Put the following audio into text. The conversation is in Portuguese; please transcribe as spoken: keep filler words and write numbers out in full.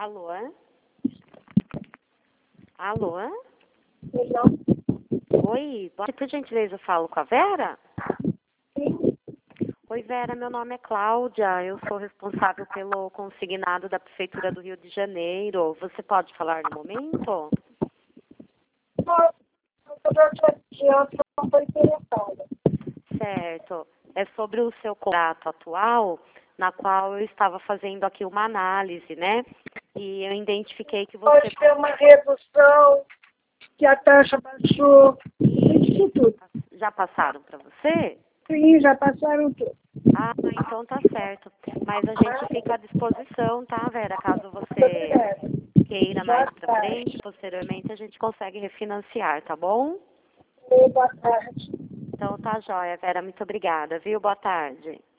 Alô? Alô? Não. Oi, pode, por gentileza, eu falo com a Vera? Sim. Oi, Vera, meu nome é Cláudia, eu sou responsável pelo consignado da Prefeitura do Rio de Janeiro. Você pode falar no momento? Não, eu não estou interessada. Certo. É sobre o seu contrato atual, na qual eu estava fazendo aqui uma análise, né? E eu identifiquei que você... Pode ter uma redução, que a taxa baixou, isso tudo. Já passaram para você? Sim, já passaram tudo. Ah, então tá certo. Mas a gente fica à disposição, tá, Vera? Caso você Obrigada. queira Já mais pra está. frente, posteriormente a gente consegue refinanciar, tá bom? Boa tarde. Então tá jóia, Vera. Muito obrigada, viu? Boa tarde.